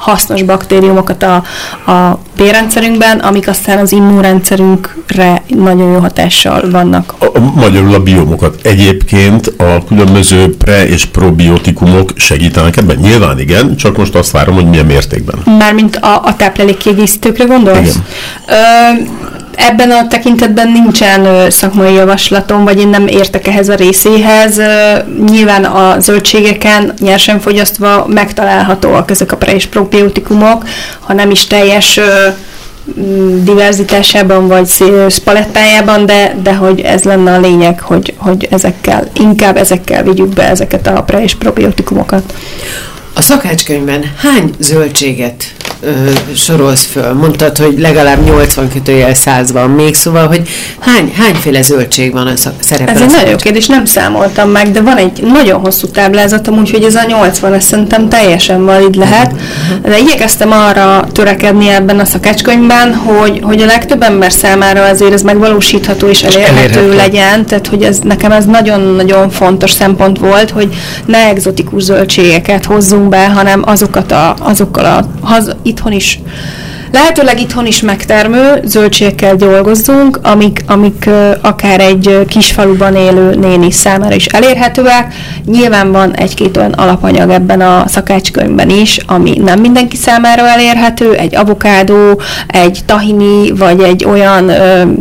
hasznos baktériumokat a bélrendszerünkben, amik aztán az immunrendszerünkre nagyon jó hatással vannak. Magyarul a biomokat. Egyébként a különböző pre- és probiotikumok segítenek ebben? Nyilván igen, csak most azt várom, hogy milyen mértékben. Mármint a táplálékkiegészítőkre gondolsz? Igen. Ebben a tekintetben nincsen szakmai javaslatom, vagy én nem értek ehhez a részéhez. Nyilván a zöldségeken nyersen fogyasztva megtalálhatóak ezek a pre- és probiotikumok, ha nem is teljes diverzitásában, vagy palettájában, de hogy ez lenne a lényeg, hogy inkább ezekkel vigyük be ezeket a pre- és probiotikumokat. A szakácskönyvben hány zöldséget sorolsz föl? Mondtad, hogy legalább 80-100 van még, szóval, hogy hányféle zöldség van szerepel? Ez egy nagyon jó kérdés, nem számoltam meg, de van egy nagyon hosszú táblázatom, úgyhogy ez a 80, ez szerintem teljesen valid lehet. De igyekeztem arra törekedni ebben a szakácskönyvben, hogy a legtöbb ember számára azért ez megvalósítható és elérhető legyen, tehát hogy nekem ez nagyon-nagyon fontos szempont volt, hogy ne egzotikus zöldségeket hozzunk be, hanem azokkal itthon is, lehetőleg itthon is megtermő zöldségekkel dolgozzunk, amik akár egy kis faluban élő néni számára is elérhetőek. Nyilván van egy-két olyan alapanyag ebben a szakácskönyvben is, ami nem mindenki számára elérhető, egy avokádó, egy tahini, vagy egy olyan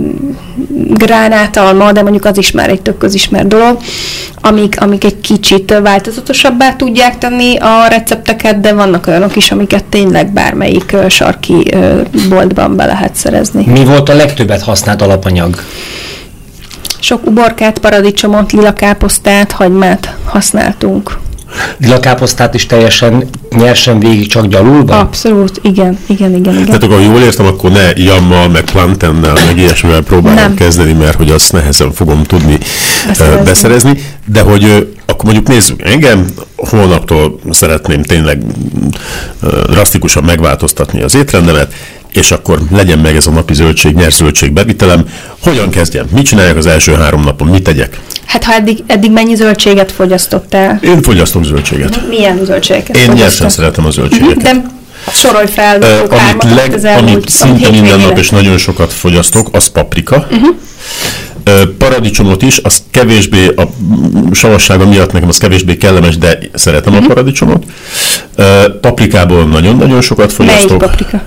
gránátalma, de mondjuk az is már egy tök közismert dolog, amik egy kicsit változatosabbá tudják tenni a recepteket, de vannak olyanok is, amiket tényleg bármelyik sarki boltban be lehet szerezni. Mi volt a legtöbbet használt alapanyag? Sok uborkát, paradicsomot, lilakáposztát, hagymát használtunk. Lilakáposztát is teljesen nyersen végig csak gyalulban? Abszolút, igen. Tehát akkor jól értem, akkor ne jammal, meg plantennel, meg ilyesmivel próbálom kezdeni, mert hogy azt nehezen fogom tudni beszerezni. De hogy akkor mondjuk nézzük, engem holnaptól szeretném tényleg drasztikusan megváltoztatni az étrendemet, és akkor legyen meg ez a napi zöldség, nyers zöldség bevitelem. Hogyan kezdjem? Mit csináljak az első 3 napon? Mit tegyek? Hát ha eddig mennyi zöldséget fogyasztottál? Én fogyasztok zöldséget. Milyen zöldségeket Én nyersen szeretem a zöldségeket. De sorolj fel, amit szinte minden nap és nagyon sokat fogyasztok, az paprika. Paradicsomot is, az kevésbé, a savassága miatt nekem az kevésbé kellemes, de szeretem a paradicsomot. Paprikából nagyon-nagyon sokat fogyasztok. Melyik paprika?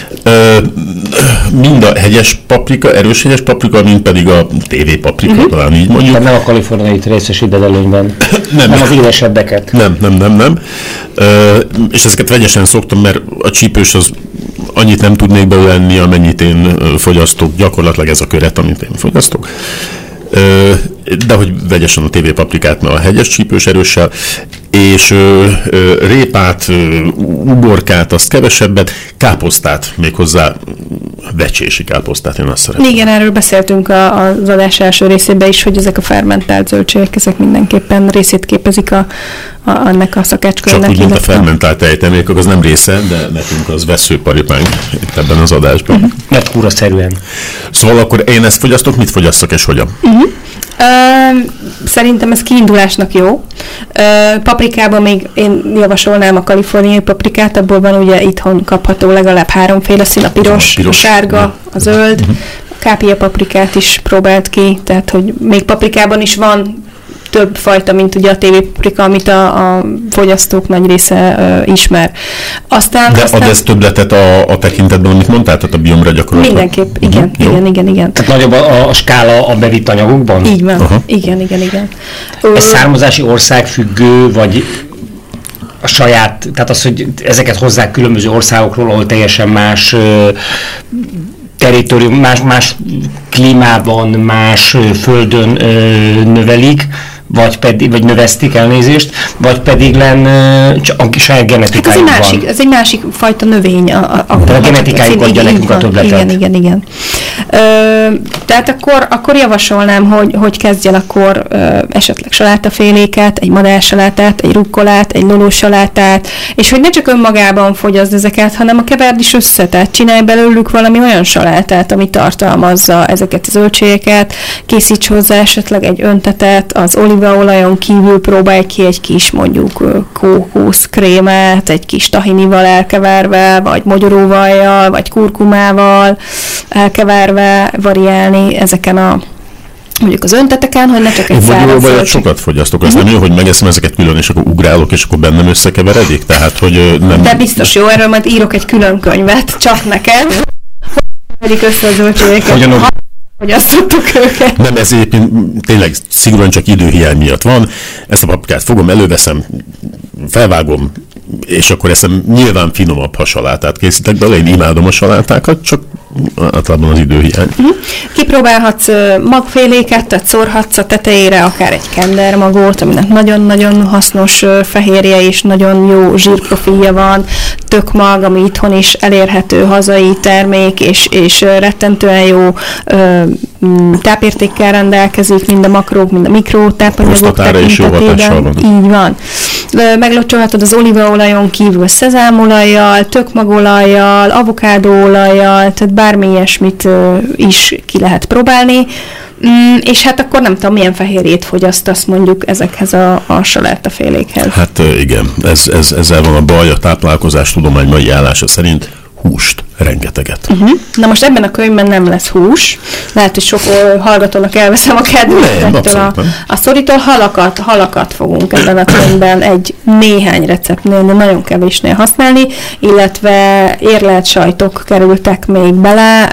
Mind a hegyes paprika, erős hegyes paprika, mind pedig a TV paprika, talán így mondjuk. Tehát nem a kaliforniai részesíted előnyben. Nem az édesebbeket. Nem. És ezeket vegyesen szoktam, mert a csípős az annyit nem tudnék belőle enni, amennyit én fogyasztok, gyakorlatilag ez a köret, amit én fogyasztok. De hogy vegyesen a TV paprikát, mert a hegyes csípős erőssel, és répát, uborkát, azt kevesebbet, káposztát, méghozzá vecsési káposztát, én azt szeretem. Igen, erről beszéltünk az adás első részében is, hogy ezek a fermentált zöldségek, ezek mindenképpen részét képezik annak a szakácskörnek. Csak úgy, mint a fermentált tejtermékek, az nem része, de nekünk az veszőparipánk itt ebben az adásban. Mert kúraszerűen. Szóval akkor én ezt fogyasztok, mit fogyasszak és hogyan? Szerintem ez kiindulásnak jó. Paprikában még én javasolnám a kaliforniai paprikát, abból van ugye itthon kapható legalább 3 féle szín, a piros, a sárga, a zöld. A kápia paprikát is próbált ki, tehát hogy még paprikában is van több fajta, mint ugye a TV paprika, amit a fogyasztók nagy része ismer. Aztán ad ez többletet a tekintetben, amit mondtál, tehát a biomra gyakorlatilag? Mindenképp, igen. Tehát nagyobb a skála a bevitt anyagokban? Így van, igen. Ez származási ország függő, vagy a saját, tehát az, hogy ezeket hozzák különböző országokról, ahol teljesen más territórium, más klímában, más földön növelik, vagy növesztik, elnézést, vagy pedig csak a saját genetikájuk van. Ez egy másik fajta növény. A genetikájuk adja nekünk a többletet. Igen. Tehát akkor javasolnám, hogy kezdj el akkor esetleg salátaféléket, egy madársalátát, egy rukkolát, egy lolósalátát, és hogy ne csak önmagában fogyaszd ezeket, hanem a keverd is össze, tehát csinálj belőlük valami olyan salátát, ami tartalmazza ezeket a zöldségeket, készíts hozzá esetleg egy öntetet, az olívaolajon kívül próbálj ki egy kis mondjuk kókuszkrémet, egy kis tahinival elkeverve, vagy mogyoróvajjal, vagy kurkumával elkeverve variálni ezeken a mondjuk az önteteken, hogy ne csak egy száraz zöldség. Sokat fogyasztok, az nem jó, hogy megeszem ezeket külön, és akkor ugrálok, és akkor bennem összekeveredik? Tehát, hogy nem... De biztos jó, erről majd írok egy külön könyvet, csak neked. Hogy össze a zöldségeket. Hogy azt tudtuk őket. Nem, ez egyébként tényleg szigorúan csak időhiány miatt van. Ezt a paprikát fogom, előveszem, felvágom, és akkor eszem nyilván finomabb, ha salátát készítek belőle. Én imádom a salátákat, csak általában az időhiány. Kipróbálhatsz magféléket, tehát szórhatsz a tetejére akár egy kendermagot, aminek nagyon-nagyon hasznos fehérje és nagyon jó zsírprofilja van, tökmag, ami itthon is elérhető hazai termék, és rettentően jó tápértékkel rendelkezik, mind a makrók, mind a mikrotápanyagok tekintetében. Így van. Meglocsolhatod az olívaolajon kívül szezámolajjal, tökmagolajjal, avokádóolajjal, tehát bármi ilyesmit is ki lehet próbálni, és hát akkor nem tudom, milyen fehérjét fogyasztasz mondjuk ezekhez a salátafélékhez. Hát igen, ezzel van a baj, a táplálkozás tudomány mai állása szerint húst, rengeteget. Na most ebben a könyvben nem lesz hús. Lehet, hogy sok hallgatónak elveszem a kedvet. A szorító halakat fogunk ebben a könyvben egy néhány receptnél, de nagyon kevésnél használni, illetve érlelt sajtok kerültek még bele,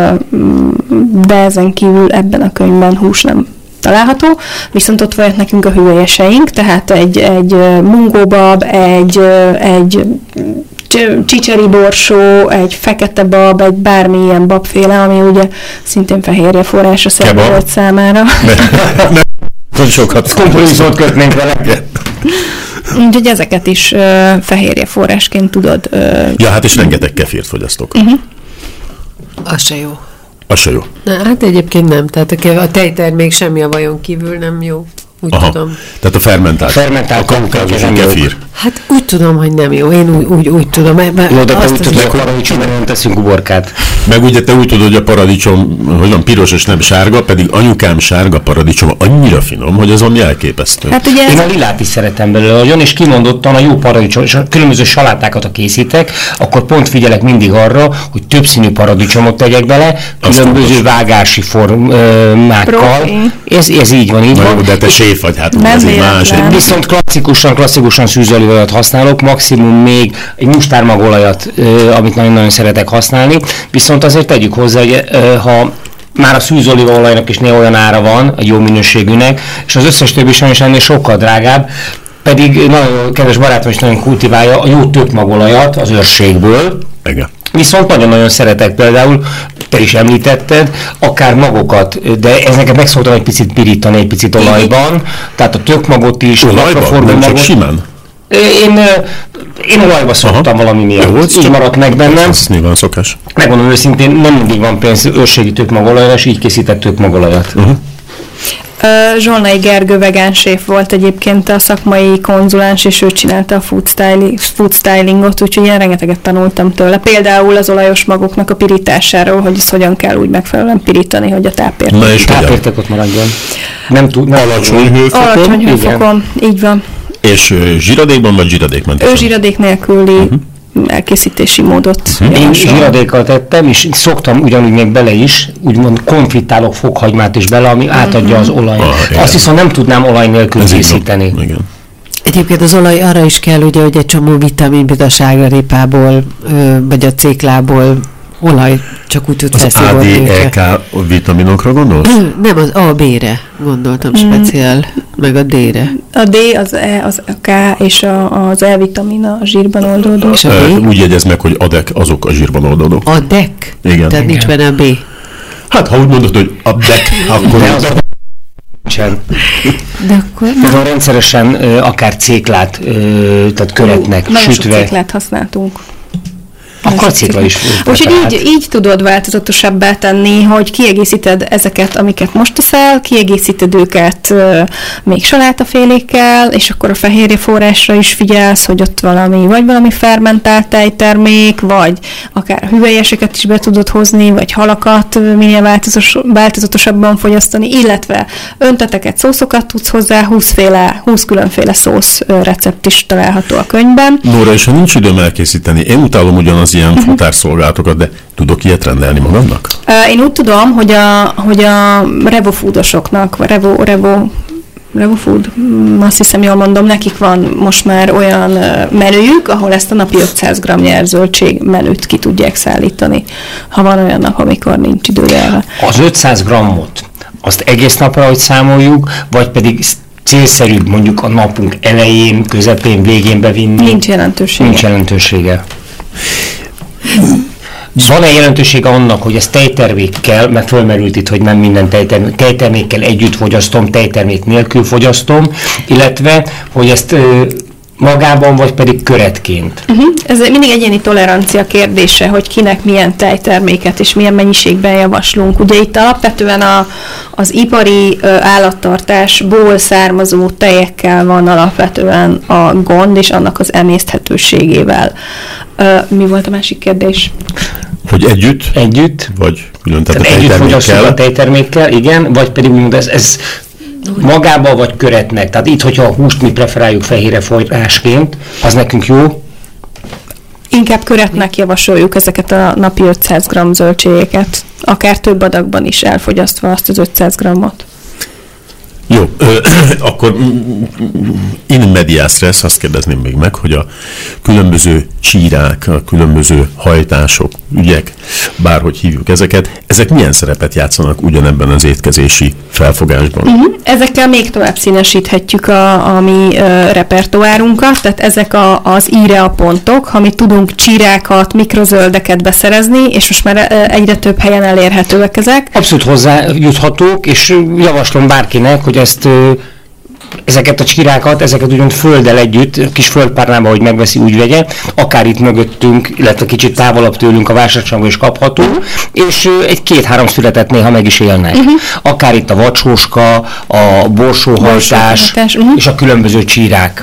de ezen kívül ebben a könyvben hús nem található, viszont ott vannak nekünk a hüvelyeseink, tehát egy mungóbab, egy csicseri borsó, egy fekete bab, egy bármilyen babféle, ami ugye szintén fehérje forrás a szervezet számára. Nagyon sokat kompromisszumot kötnénk vele. Úgyhogy ezeket is fehérje forrásként tudod. Ja, hát és rengeteg kefírt fogyasztok. Az se jó. Az se jó. Na, hát egyébként nem. Tehát a tejtermék semmi a vajon kívül nem jó. Úgy tudom. Tehát a fermentált kaukázus kefír. Hát úgy tudom, hogy nem jó. Én úgy tudom. Jó, de te úgy tudod, hogy paradicsomra nem teszünk uborkát. Meg ugye te úgy tudod, hogy a paradicsom, hogy van piros és nem sárga, pedig anyukám sárga paradicsom annyira finom, hogy az valami elképesztő. Hát ugye én a lilát is szeretem belőle nagyon, és kimondottan a jó paradicsom, és a különböző salátákat, ha készítek, akkor pont figyelek mindig arra, hogy többszínű paradicsomot tegyek bele, különböző vágási formákkal. Ez így van, így van. De te séf vagy, hát ez így más. Viszont klasszikusan szűzolívaolajat használok, maximum még egy mustármagolajat, amit nagyon-nagyon szeretek használni, viszont azért tegyük hozzá, hogy ha már a szűzolívaolajnak is néha olyan ára van, a jó minőségűnek, és az összes többi sajnos ennél sokkal drágább, pedig nagyon kedves barátom is nagyon kultiválja a jó tökmagolajat az őrségből. Igen. Viszont nagyon-nagyon szeretek például, te is említetted, akár magokat, de ez nekem megszóltam egy picit pirítani, egy picit olajban, tehát a tökmagot is, olajban, nem csak simán? Én olajba szoktam valami miatt, így maradt meg bennem. Ez nyilván szokás. Megmondom őszintén, nem mindig van pénz őrségi tökmagolajra, és így készített tökmagolajat. Zsolnai Gergő vegánséf volt egyébként a szakmai konzuláns, és ő csinálta a food stylingot, úgyhogy én rengeteget tanultam tőle. Például az olajos magoknak a pirításáról, hogy ezt hogyan kell úgy megfelelően pirítani, hogy a tápérték ott maradjon. Nem tud, alacsony hőfokon. Alacsony hőfokon, így van. És zsiradékban vagy zsiradékmentesen? Zsiradék nélküli elkészítési módot. Én zsiradékkal tettem, és szoktam ugyanúgy még bele is, úgymond konfitálok fokhagymát is bele, ami átadja az olajt. Azt viszont nem tudnám olaj nélkül készíteni. Igen. Egyébként az olaj arra is kell, ugye, hogy egy csomó vitamin, például a sárgarépából, vagy a céklából olaj csak úgy tud feszívolni. Az A, D, E, K vitaminokra gondolsz? Nem, az A, B-re gondoltam speciál, meg a D-re. A D, az E, az a K és az E vitamin a zsírban oldódó. És a B? Úgy jegyez meg, hogy ADEK azok a zsírban oldódók. ADEK? Igen. Tehát nincs benne a B. Hát, ha úgy mondod, hogy ADEK, akkor... De akkor... Tehát rendszeresen akár céklát, tehát köretnek, nagyon sütve. Sok céklát használtunk. Akkor a cikla is. Úgyhogy így tudod változatosabbá tenni, hogy kiegészíted ezeket, amiket most teszel, kiegészíted őket még salátafélékkel, és akkor a fehérje forrásra is figyelsz, hogy ott valami fermentált tejtermék, vagy akár hüvelyeseket is be tudod hozni, vagy halakat minél változatosabban fogyasztani, illetve önteteket, szószokat tudsz hozzá, 20 különféle szósz recept is található a könyvben. Nóra, és ha nincs időm elkészíteni, én utálom ugyanaz ilyen futárszolgálatokat, de tudok ilyet rendelni magamnak? Én úgy tudom, hogy a revofoodosoknak, RevoFood, azt hiszem jól mondom, nekik van most már olyan menüjük, ahol ezt a napi 500 g nyerzöldség menüt ki tudják szállítani, ha van olyan nap, amikor nincs idője. Az 500 g-ot, azt egész napra, hogy számoljuk, vagy pedig célszerűbb mondjuk a napunk elején, közepén, végén bevinni? Nincs jelentősége. Van-e jelentősége annak, hogy ez tejtermékkel, mert fölmerült itt, hogy nem minden tejtermékkel együtt fogyasztom, tejtermék nélkül fogyasztom, illetve, hogy ezt magában, vagy pedig köretként? Ez mindig egyéni tolerancia kérdése, hogy kinek milyen tejterméket és milyen mennyiségben javaslunk. Ugye itt alapvetően az ipari állattartásból származó tejekkel van alapvetően a gond, és annak az emészthetőségével. Mi volt a másik kérdés? Hogy együtt? Vagy külön, tehát együtt fogyasztunk a tejtermékkel, igen, vagy pedig ez magában vagy köretnek. Tehát itt, hogyha a húst mi preferáljuk fehérre forrásként, az nekünk jó? Inkább köretnek javasoljuk ezeket a napi 500 g zöldségeket, akár több adagban is elfogyasztva azt az 500 g-ot. Jó, akkor in medias res, azt kérdezném még meg, hogy a különböző csírák, a különböző hajtások, ügyek, bárhogy hívjuk ezek milyen szerepet játszanak ugyanebben az étkezési felfogásban? Ezekkel még tovább színesíthetjük a mi repertoárunkat, tehát ezek az IREA pontok, ha mi tudunk csírákat, mikrozöldeket beszerezni, és most már egyre több helyen elérhetőek ezek. Abszolút hozzájuthatók, és javaslom bárkinek, hogy ezeket a csirákat, ezeket úgymond földdel együtt, kis földpárnába, hogy megveszi, úgy vegye, akár itt mögöttünk, illetve kicsit távolabb tőlünk a vásárcsomagban is kapható, és egy 2-3 születet néha meg is élnek. Akár itt a vacsóska, a borsóhajtás, és a különböző csírák.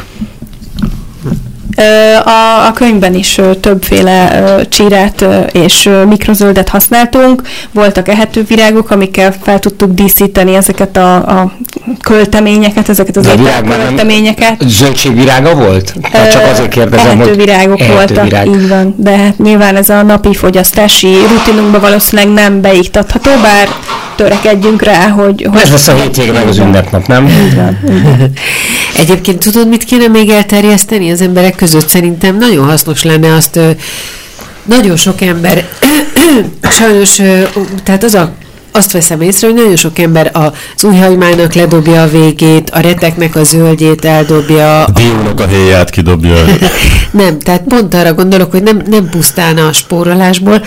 A könyvben is többféle csírát és mikrozöldet használtunk. Voltak ehetővirágok, amikkel fel tudtuk díszíteni ezeket a költeményeket, ezeket az költeményeket. Zöldségvirága volt? Csak azért kérdezem, ehetővirágok voltak, így van. De hát nyilván ez a napi fogyasztási rutinunkban valószínűleg nem beiktatható, bár törekedjünk rá, hogy ez lesz a hétvége meg az ünnepnap, nem? Egyébként tudod, mit kéne még elterjeszteni az emberek között? Szerintem nagyon hasznos lenne azt, nagyon sok ember, sajnos, tehát azt veszem észre, hogy nagyon sok ember az újhagymának ledobja a végét, a reteknek a zöldjét eldobja. A diónak a héját kidobja. Nem, tehát pont arra gondolok, hogy nem pusztán a spórolásból,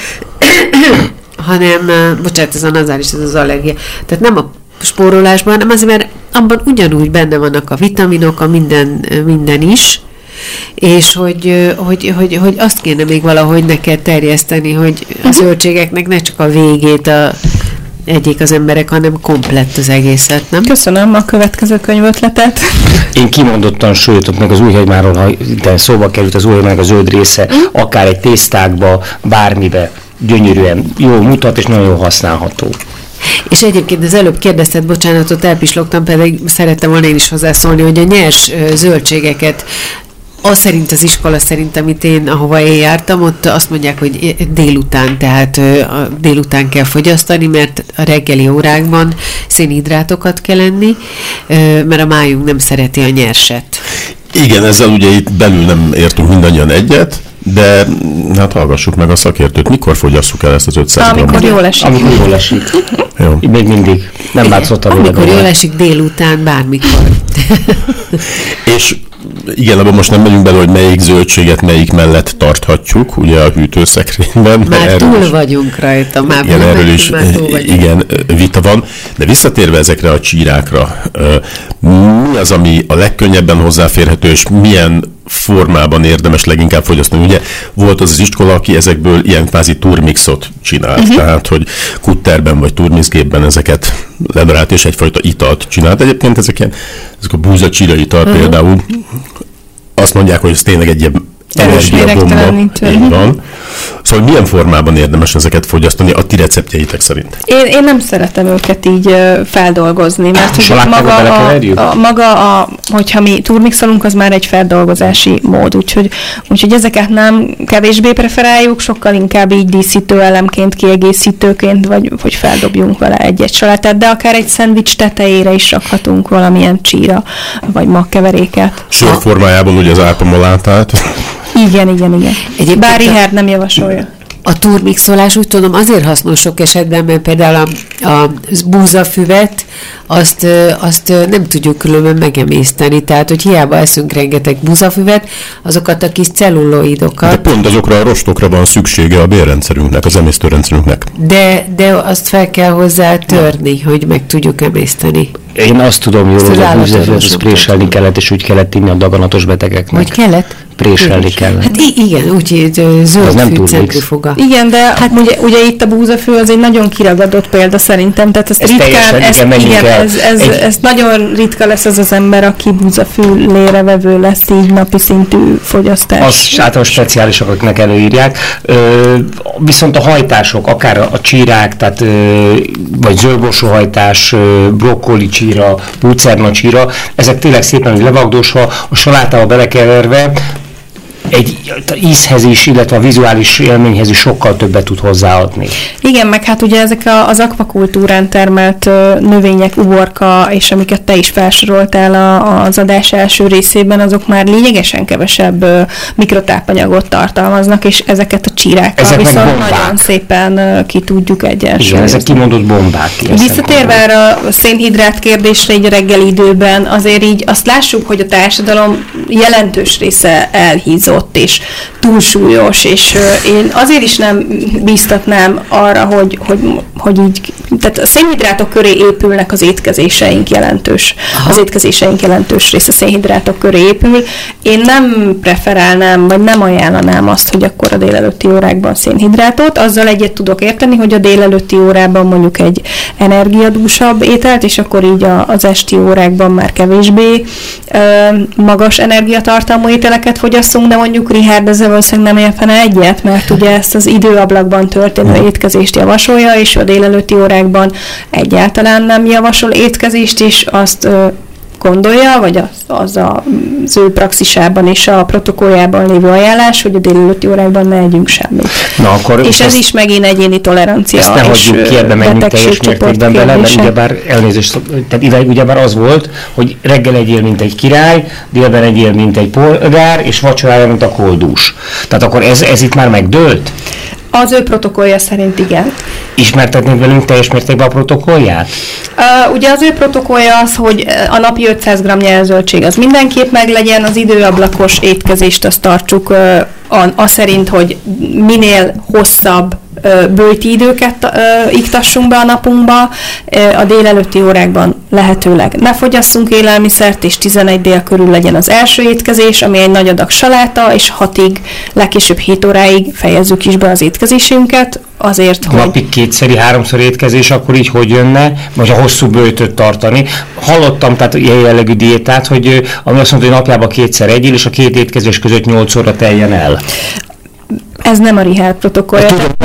hanem, bocsánat, ez a nazális, ez az allergia. Tehát nem a spórolásban, hanem azért, mert abban ugyanúgy benne vannak a vitaminok, a minden is, és hogy azt kéne még valahogy neked terjeszteni, hogy a zöldségeknek ne csak a végét egyik az emberek, hanem komplett az egészet, nem? Köszönöm a következő könyvötletet. Én kimondottan, sőt, meg az újhagymáról, ha ide szóba került az újhagymának a zöld része, akár egy tésztákba, bármibe, gyönyörűen jól mutat, és nagyon jól használható. És egyébként az előbb kérdezted, bocsánatot, elpislogtam, pedig szerettem volna én is hozzászólni, hogy a nyers zöldségeket, az iskola szerint, ahova én jártam, ott azt mondják, hogy délután, tehát délután kell fogyasztani, mert a reggeli órákban szénhidrátokat kell enni, mert a májunk nem szereti a nyerset. Igen, ezzel ugye itt belül nem értünk mindannyian egyet, de hát hallgassuk meg a szakértőt. Mikor fogyasszuk el ezt az 500 g-ot? Amikor jól esik. Amikor jól esik. Jó. Még mindig. Nem látszott a amikor jól esik, délután, bármikor. És igen, abban most nem megyünk bele, hogy melyik zöldséget melyik mellett tarthatjuk, ugye a hűtőszekrényben. Már túl vagyunk rajta. Igen, erről is igen, vita van. De visszatérve ezekre a csírákra, mi az, ami a legkönnyebben hozzáférhető, és milyen formában érdemes leginkább fogyasztani. Ugye volt az iskola, aki ezekből ilyen kvázi turmixot csinált, tehát hogy kutterben vagy turmixgépben ezeket ledarált és egyfajta italt csinált. Egyébként ezek a búzacsira ital például, azt mondják, hogy ez tényleg egy ilyen energiabomba. Így van. Szóval milyen formában érdemes ezeket fogyasztani a ti receptjeitek szerint? Én nem szeretem őket így feldolgozni, mert hogyha mi turmixolunk, az már egy feldolgozási mód, úgyhogy ezeket nem kevésbé preferáljuk, sokkal inkább így díszítő elemként, kiegészítőként, vagy hogy feldobjunk vele egy-egy salátát, de akár egy szendvics tetejére is rakhatunk valamilyen csíra, vagy magkeveréket. Sör formájában ugye az árpamalátát. Igen. Bár Richard nem javasolja. A turmixolás úgy tudom azért hasznos sok esetben, mert például a búzafüvet azt nem tudjuk különben megemészteni, tehát hogy hiába eszünk rengeteg búzafüvet, azokat a kis celluloidokat. De pont azokra a rostokra van szüksége a bélrendszerünknek, az emésztőrendszerünknek. De azt fel kell hozzá törni, hogy meg tudjuk emészteni. Én azt tudom jól, hogy a búzafüvet azt préselni kellett, és úgy kellett inni a daganatos betegeknek. Hogy kellett? Préselni kellett. Hát igen, úgyhogy zöld centrifuga. Igen, de hát ugye itt a búzafű az egy nagyon kiragadott példa szerintem, tehát ezt ritkán, ez nagyon ritka lesz az ember, aki búzafűlére vevő lesz így napi szintű fogyasztás. Az általában speciálisaknak előírják. Viszont a hajtások, akár a csírák, tehát vagy zöldborsóhajtás, brokkoli csíra, lucerna csíra, ezek tényleg szépen levagdosva, a salátába belekeverve, egy ízhez is, illetve a vizuális élményhez is sokkal többet tud hozzáadni. Igen, meg hát ugye ezek az akvakultúrán termelt növények, uborka, és amiket te is felsoroltál az adás első részében, azok már lényegesen kevesebb mikrotápanyagot tartalmaznak, és ezeket a csírákkal viszont nagyon szépen ki tudjuk egyensúlyozni. Igen, ezek kimondott bombák. Visszatérve erre a szénhidrát kérdésre így a reggeli időben, azért így azt lássuk, hogy a társadalom jelentős része elhízott és túlsúlyos, és én azért is nem bíztatnám arra, hogy így, tehát a szénhidrátok köré épülnek az étkezéseink jelentős. Az étkezéseink jelentős része szénhidrátok köré épül. Én nem preferálnám, vagy nem ajánlanám azt, hogy akkor a délelőtti órákban szénhidrátot. Azzal egyet tudok érteni, hogy a délelőtti órában mondjuk egy energiadúsabb ételt, és akkor így az esti órákban már kevésbé magas energiatartalmú ételeket fogyasszunk, de mondjuk Richard ezzel valószínűleg nem értene egyet, mert ugye ezt az időablakban történő étkezést javasolja, és a délelőtti órákban egyáltalán nem javasol étkezést, és azt gondolja, vagy az ő praxisában és a protokolljában lévő ajánlás, hogy a délelőtti órákban ne együnk semmit. Na, akkor és ez is megint egyéni tolerancia. Ezt ne hagyjuk ki, ebben menjünk teljes mértékben bele, mert ugyebár elnézést, tehát ugyebár az volt, hogy reggel egyél, mint egy király, délben egyél, mint egy polgár, és vacsorára, mint a koldús. Tehát akkor ez itt már megdőlt? Az ő protokollja szerint igen. Ismertetnék velünk teljes mértékben a protokollját? Ugye az ő protokollja az, hogy a napi 500 g nyelzöldség az mindenképp meglegyen, az időablakos étkezést azt tartsuk az szerint, hogy minél hosszabb bőti időket iktassunk be a napunkba, a délelőtti órákban lehetőleg ne fogyasszunk élelmiszert, és 11 dél körül legyen az első étkezés, ami egy nagy adag saláta, és 6-ig, legkésőbb 7 óráig fejezzük is be az étkezésünket, azért, hogy... Napi 2-3-szor étkezés, akkor így hogy jönne, vagy a hosszú bőtöt tartani. Hallottam, tehát ilyen jellegű diétát, hogy ami azt mondta, hogy napjában 2-szer egyél, és a 2 étkezés között 8 óra teljen el. Ez nem a Richard protokollja.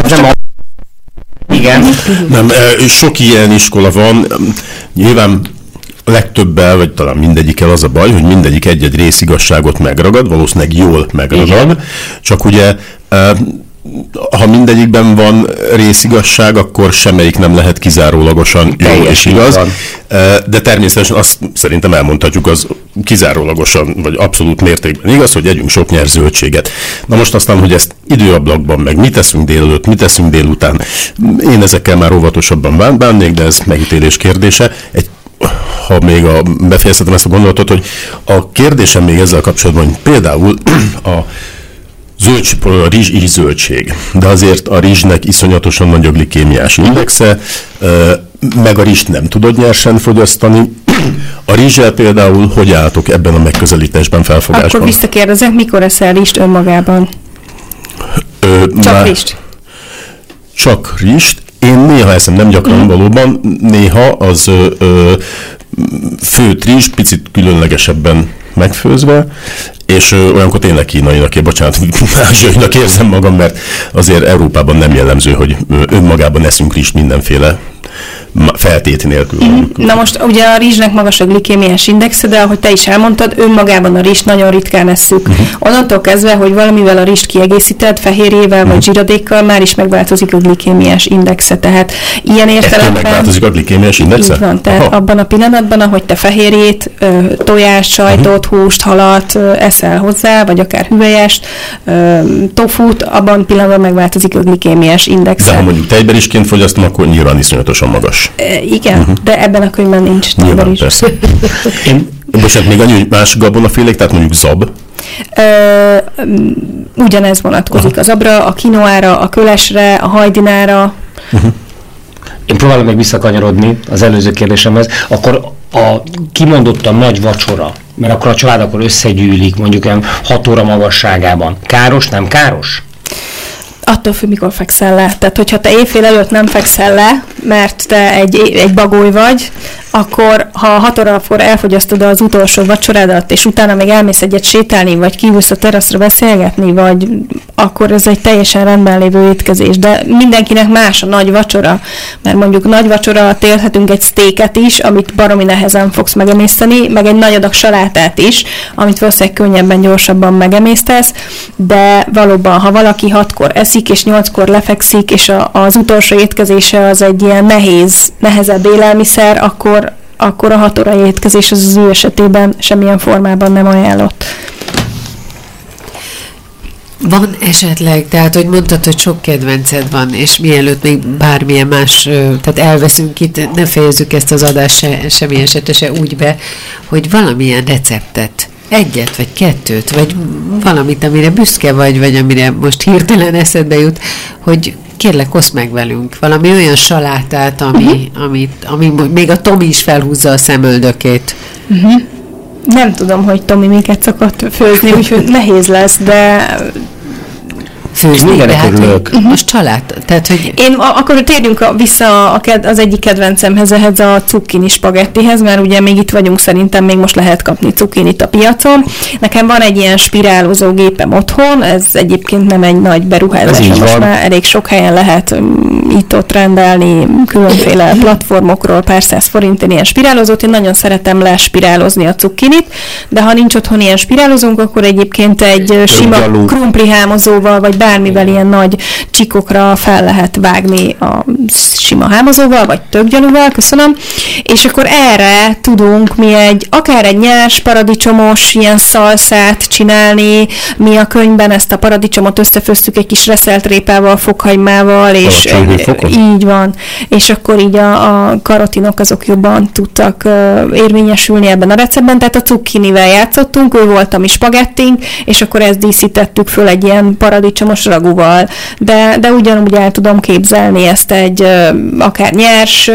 Igen. Nem, sok ilyen iskola van. Nyilván a legtöbbel, vagy talán mindegyikkel az a baj, hogy mindegyik egy-egy részigazságot megragad, valószínűleg jól megragad. Igen. Csak ugye ha mindegyikben van részigazság, akkor semmelyik nem lehet kizárólagosan jó és igaz. De természetesen azt szerintem elmondhatjuk, az kizárólagosan, vagy abszolút mértékben igaz, hogy együnk sok nyers zöldséget. Na most aztán, hogy ezt időablakban, meg mit teszünk délelőtt, mit teszünk délután, én ezekkel már óvatosabban bánnék, de ez megítélés kérdése. Ha még befejezhetem ezt a gondolatot, hogy a kérdésem még ezzel kapcsolatban, hogy például a rizs is zöldség, de azért a rizsnek iszonyatosan nagy a glikémiás indexe, meg a rizst nem tudod nyersen fogyasztani. A rizssel például hogy álltok ebben a megközelítésben, felfogásban? Akkor visszakérdezek, mikor eszel rizst önmagában? Csak rizst? Csak rizst. Én néha eszem, nem gyakran valóban, néha az főtt rizs, picit különlegesebben megfőzve, és olyankor tényleg kínainak, bocsánat, ázsiainak érzem magam, mert azért Európában nem jellemző, hogy önmagában eszünk rizst mindenféle feltét nélkül. Na most ugye a rizsnek magas a glikémiás indexe, de ahogy te is elmondtad, önmagában a rizst nagyon ritkán esszük. Onnantól kezdve, hogy valamivel a rizst kiegészíted, fehérjével vagy zsiradékkal, már is megváltozik a glikémiás indexe. Tehát ilyen értelemben... megváltozik a glikémiás indexe? Így van, tehát abban a pillanatban, ahogy te fehérjét, tojást, sajtot, húst, halat eszel hozzá, vagy akár hüvelyest, tofut, abban a pillanatban megváltozik a glikémiás indexe. De ha mondjuk tejberizsként fogyasztom, akkor nyilván iszonyatosan magas. Igen, de ebben a könyvben nincs tejberizs. Persze. Bocsánat, még annyi, hogy más gabonafélék, tehát mondjuk zab? Ugyanez vonatkozik a zabra, a kinoára, a kölesre, a hajdinára. Én próbálom még visszakanyarodni az előző kérdésemhez, akkor a kimondottan nagy vacsora, mert akkor a család akkor összegyűlik mondjuk 6 óra magasságában. Káros, nem káros? Attól függ, mikor fekszel le. Tehát, hogyha te éjfél előtt nem fekszel le, mert te egy bagoly vagy, akkor ha 6 órakor elfogyasztod az utolsó vacsorádat, és utána még elmész egyet sétálni, vagy kívülsz a teraszra beszélgetni, vagy akkor ez egy teljesen rendben lévő étkezés. De mindenkinek más a nagy vacsora, mert mondjuk nagy vacsora alatt élhetünk egy sztéket is, amit baromi nehezen fogsz megemészteni, meg egy nagy adag salátát is, amit valószínűleg könnyebben, gyorsabban megemésztesz, de valóban, ha valaki 6-kor eszik, és 8-kor lefekszik, és az utolsó étkezése az egy ilyen nehezebb élelmiszer, akkor a 6 órai étkezés az ő esetében semmilyen formában nem ajánlott. Van esetleg, tehát hogy mondtad, hogy sok kedvenced van, és mielőtt még bármilyen más, tehát elveszünk itt, ne fejezzük ezt az adást semmilyen esetre se úgy be, hogy valamilyen receptet, egyet, vagy kettőt, vagy valamit, amire büszke vagy amire most hirtelen eszedbe jut, hogy kérlek, oszd meg velünk valami olyan salátát, ami még a Tomi is felhúzza a szemöldökét. Nem tudom, hogy Tomi miket szokott főzni, úgyhogy nehéz lesz, de... Főzni, de hát most család, tehát hogy... Akkor térjünk vissza az egyik kedvencemhez, ehhez a cukkini spagettihez, mert ugye még itt vagyunk, szerintem még most lehet kapni cukkinit a piacon. Nekem van egy ilyen spirálozó gépem otthon, ez egyébként nem egy nagy beruházás, most már elég sok helyen lehet itt-ott rendelni, különféle platformokról pár száz forintért ilyen spirálozót. Én nagyon szeretem lespirálozni a cukkinit, de ha nincs otthon ilyen spirálozónk, akkor egyébként egy sima krumplihámozóval, vagy bármivel ilyen nagy csikokra fel lehet vágni a sima hámozóval, vagy többgyalúval, köszönöm, és akkor erre tudunk mi akár egy nyers paradicsomos ilyen szalszát csinálni, mi a könyvben ezt a paradicsomot összefőztük egy kis reszelt répával, fokhagymával, és így van, és akkor így a karotinok azok jobban tudtak érvényesülni ebben a receptben, tehát a cukkinivel játszottunk, ő volt a mi spagettink, és akkor ezt díszítettük föl egy ilyen paradicsomos ragúval, de ugyanúgy el tudom képzelni ezt egy akár nyers,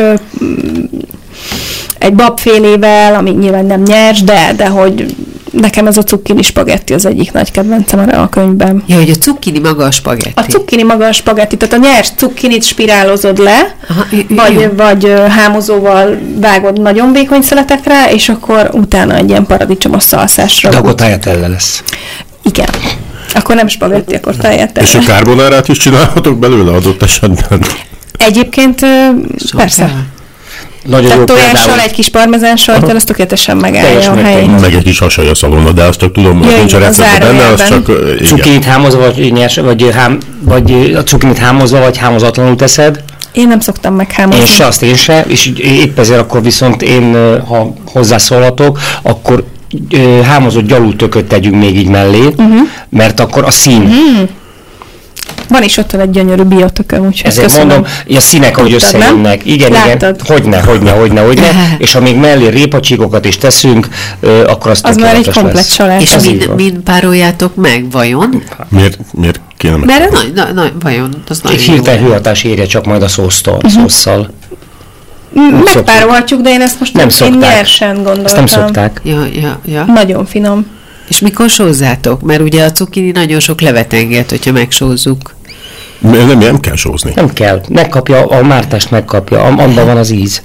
egy babfélével, ami nyilván nem nyers, de hogy nekem ez a cukkini spagetti az egyik nagy kedvencem arra a könyvben. Ja, hogy a cukkini maga a spagetti. A cukkini maga a spagetti, tehát a nyers cukkinit spirálozod le, vagy hámozóval vágod nagyon vékony szeletekre, és akkor utána egy ilyen paradicsomos szalszásra. De akkor tagliatelle lesz. Igen. Akkor nem spagetti, akkor tagliatelle. És a carbonárát is csinálhatok belőle adott esetben? Egyébként persze. Nagyon jó tojással, egy kis parmezán sajttal, az tökéletesen megállja a helyét. Meg egy kis hasalja szalonna, de azt csak tudom, hogy nincs a receptben benne, az csak... Cukinit hámozva, vagy a cukinit hámozva, vagy hámozatlanul teszed? Én nem szoktam meghámozni. Én se, és épp ezért akkor viszont én, ha hozzászólhatok, akkor hámozott gyalútököt tegyünk még így mellé, mert akkor a szín... Van is ott egy gyönyörű biotököm, úgyhogy ezért köszönöm. mondom, a színek, ahogy összejönnek. Igen, hogyne. És ha még mellé répacsíkokat is teszünk, akkor az már egy komplett salát. És mind pároljátok meg, vajon? Miért kéne meg? Mert vajon, az nagyon egy hirtelen hőhatás érje csak majd a szószal. Megpárolhatjuk, de én ezt most nem én szokták. nyersen gondoltam. Ezt nem szokták. Ja. Nagyon finom. És mikor sózzátok? Mert ugye a cukini nagyon sok levet enged, hogyha megsózzuk. Nem kell sózni. Nem kell. Megkapja, a mártást megkapja. Abban van az íz.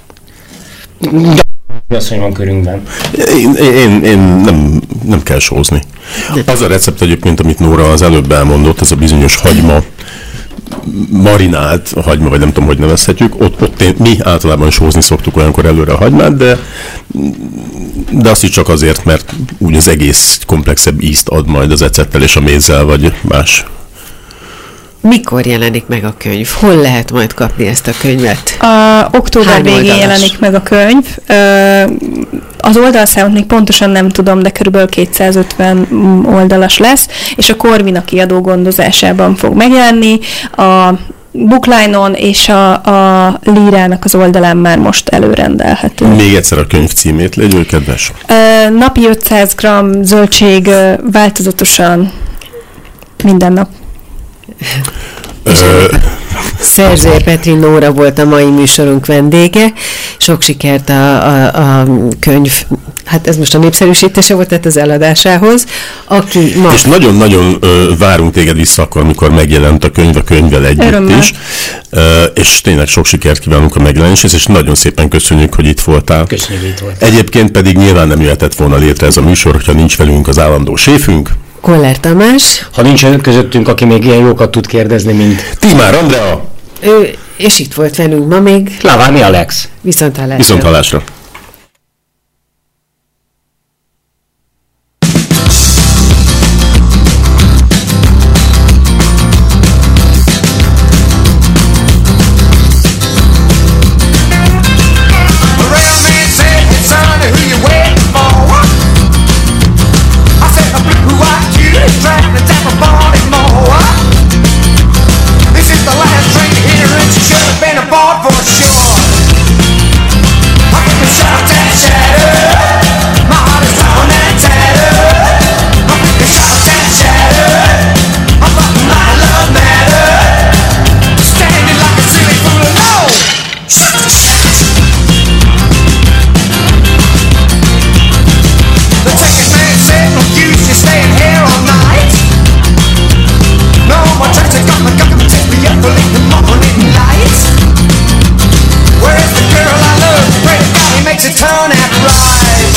Az, hogy van körünkben. Én nem kell sózni. Az a recept egyébként, amit Nóra az előbb elmondott, ez a bizonyos hagyma, marinált hagyma, vagy nem tudom, hogy nevezhetjük, ott mi általában sózni szoktuk olyankor előre a hagymát, de azt is csak azért, mert úgy az egész komplexebb ízt ad majd az ecettel és a mézzel, vagy más. Mikor jelenik meg a könyv? Hol lehet majd kapni ezt a könyvet? Október Hány végén oldalas? jelenik meg a könyv. Az oldalszámot még pontosan nem tudom, de körülbelül 250 oldalas lesz, és a Corvina kiadó gondozásában fog megjelenni. A Bookline-on és a Lírának az oldalán már most előrendelhető. Még egyszer a könyv címét, légy kedves. Napi 500 g zöldség változatosan minden nap. Szerzője Petri Nóra volt a mai műsorunk vendége. Sok sikert a könyv, hát ez most a népszerűsítése volt, tehát az eladásához. Aki ma... És nagyon-nagyon várunk téged vissza akkor, amikor megjelent a könyvvel együtt Örömmel. is. És tényleg sok sikert kívánunk a megjelenéshez, és nagyon szépen köszönjük, hogy itt voltál. Köszönjük, hogy itt voltál. Egyébként pedig nyilván nem jöhetett volna létre ez a műsor, hogyha nincs velünk az állandó séfünk. Koller Tamás. Ha nincs közöttünk, aki még ilyen jókat tud kérdezni, mint Timár Andrea. Ő, és itt volt velünk ma még. Laváni Alex. Viszonthallásra. Turn out right.